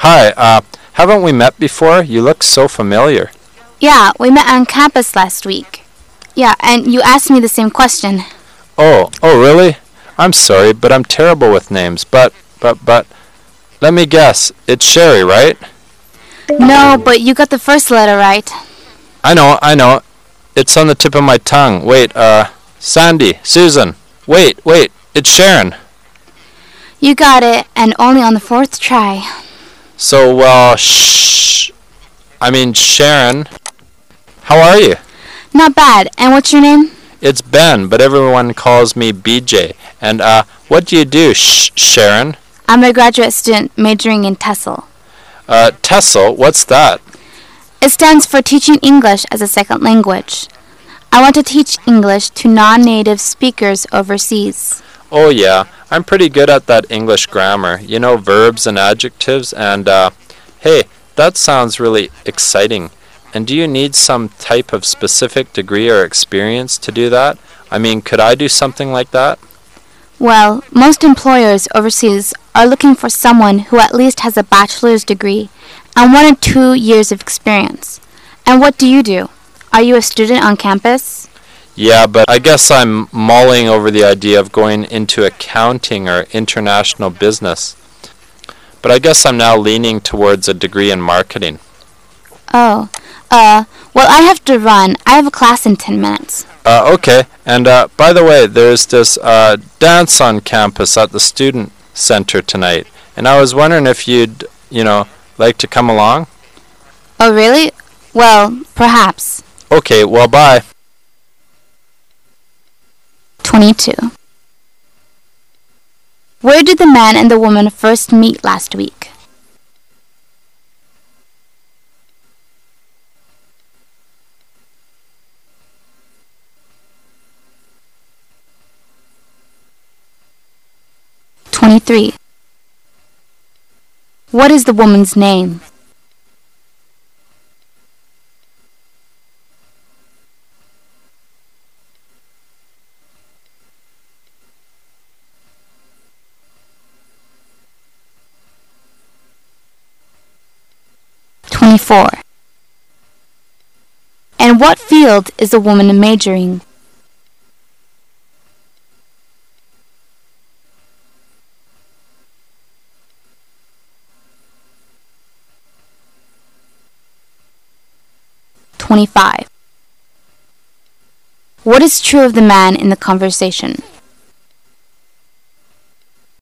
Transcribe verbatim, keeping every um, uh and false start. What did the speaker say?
Hi, uh, haven't we met before? You look so familiar. Yeah, we met on campus last week. Yeah, and you asked me the same question. Oh, oh really? I'm sorry, but I'm terrible with names. But, but, but, let me guess. It's Sherry, right? No, but you got the first letter right. I know, I know. It's on the tip of my tongue. Wait, uh, Sandy, Susan. Wait, wait, it's Sharon. You got it, and only on the fourth try. So, well, shh. I mean, Sharon. How are you? Not bad. And what's your name? It's Ben, but everyone calls me B J. And, uh, what do you do, Sh Sharon? I'm a graduate student majoring in TESOL. Uh, TESOL? What's that? It stands for Teaching English as a Second Language. I want to teach English to non-native speakers overseas. Oh, yeah. I'm pretty good at that English grammar. You know, verbs and adjectives. And, uh, hey, that sounds really exciting. And do you need some type of specific degree or experience to do that? I mean, could I do something like that? Well, most employers overseas are looking for someone who at least has a bachelor's degree and one or two years of experience. And what do you do? Are you a student on campus? Yeah, but I guess I'm mulling over the idea of going into accounting or international business. But I guess I'm now leaning towards a degree in marketing. Oh, uh, well, I have to run. I have a class in ten minutes. Uh, okay. And, uh, by the way, there's this, uh, dance on campus at the student center tonight. And I was wondering if you'd, you know, like to come along? Oh, really? Well, perhaps. Okay, well, bye. twenty-two. Where did the man and the woman first meet last week? twenty-three. What is the woman's name? twenty-four. And what field is the woman majoring? twenty-five. What is true of the man in the conversation?